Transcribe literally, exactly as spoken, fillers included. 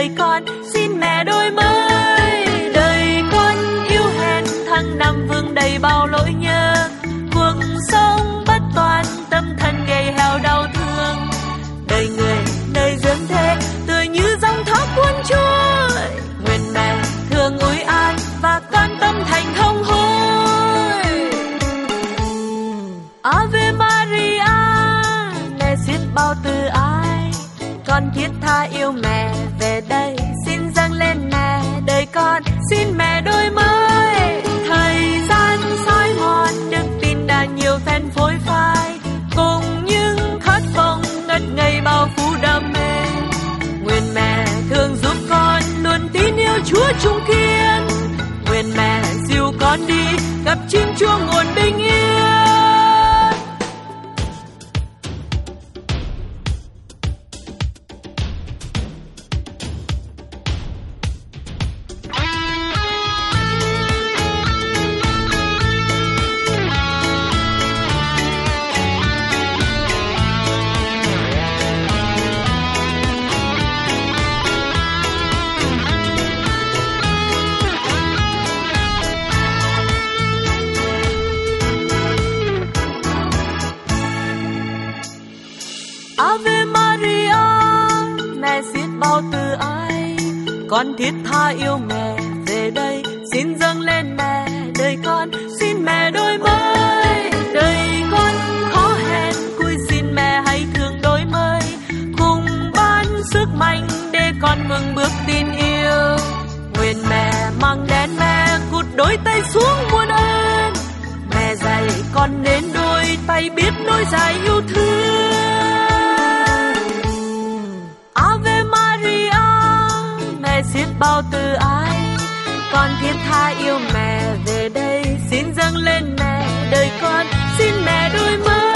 đời con xin mẹ đôi mới. Đời con yếu hèn thăng năm vương đầy bao lỗi nhơ, cuộc sống bất toàn tâm thần gầy hèo đau thương. Đời người nơi dưỡng thế tươi như dòng thác cuốn trôi, nguyện mẹ thương ủi an và con tâm thành không hối. Ave Maria, mẹ xiết bao từ ái, con thiết tha yêu mẹ về đây xin dâng lên mẹ. Đời con xin mẹ đôi mới. Thời gian soi mòn đức tin đã nhiều phen phôi phai, cùng những khát vọng ngất ngây bao phủ đam mê. Nguyện mẹ thương giúp con luôn tin yêu Chúa trung kiên, nguyện mẹ dìu con đi gặp chim chuông nguồn bình yên. Ave Maria, mẹ xiết bao từ ái, con thiết tha yêu mẹ về đây xin dâng lên mẹ. Đời con xin mẹ đôi mới. Đời con khó hẹn cúi xin mẹ hãy thương đôi mới, cùng ban sức mạnh để con mừng bước tin yêu. Nguyện mẹ mang đến mẹ cụt đôi tay xuống muôn ơn, mẹ dạy con nên đôi tay biết nối dài yêu thương. Ave Maria, mẹ xiết bao từ ái, con thiết tha yêu mẹ về đây xin dâng lên mẹ. Đời con xin mẹ đôi mới.